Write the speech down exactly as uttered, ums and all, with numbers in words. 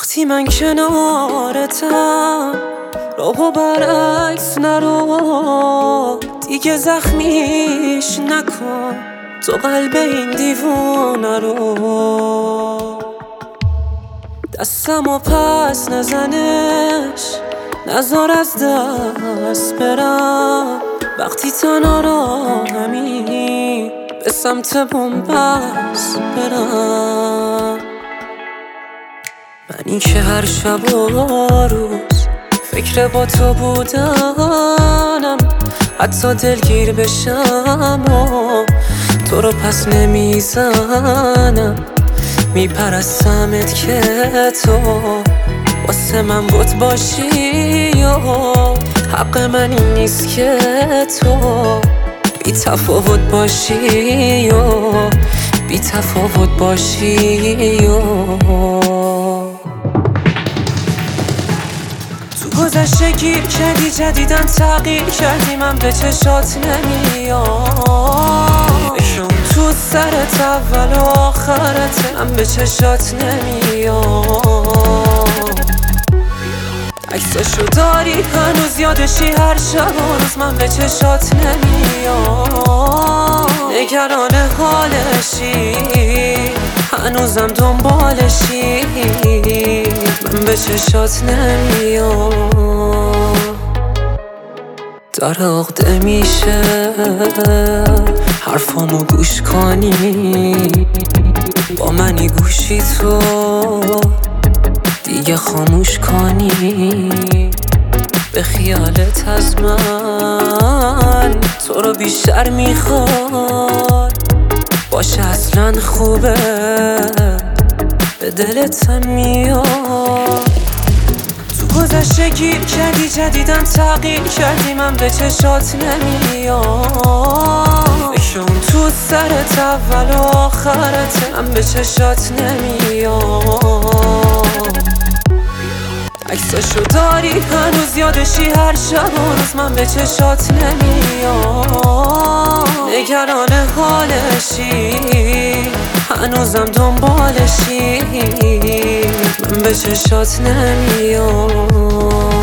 وقتی من کنارتم راهو برعکس نرو، دیگه زخمیش نکن تو قلب این دیوونه رو. دستمو پس نزنش، نزار از دست برم. وقتی تنها راهمی به سمت بنبست برم. منی که هر شب و روز فکر با تو بودنم، حتی دلگیر بشم و تو رو پس نمیزنم. میپرستمت که تو واسه من بود باشی و حق من این نیست که تو بی تفاوت باشی و بی تفاوت باشی و تو گذشته گیر کردی جدیدن تغییر کردی، من به چشات نمیام. بشم تو سرت اول و آخرت، من به چشات نمیام. عکساشو داری هنوز یادشی هر شب و روز، من به چشات نمیام. نگران حالشی هنوزم دنبالشی، من به چشات نمیام. داره عقده میشه حرفامو گوش کنی، با منی گوشی تو دیگه خاموش کنی. به خیالت از من تو رو بیشتر میخواد باشه، اصلا خوبه به دلت هم میاد. تو گذشته گیر کردی جدیدن تغییر کردی، من به چشات نمیام. بشم تو سرت اول و آخرت، من به چشات نمیام. عکساشو داری هنوز یادشی هر شب و روز، من به چشات نمیام. نگران حالشی هنوزم دنبالشی، من به چشات نمیام.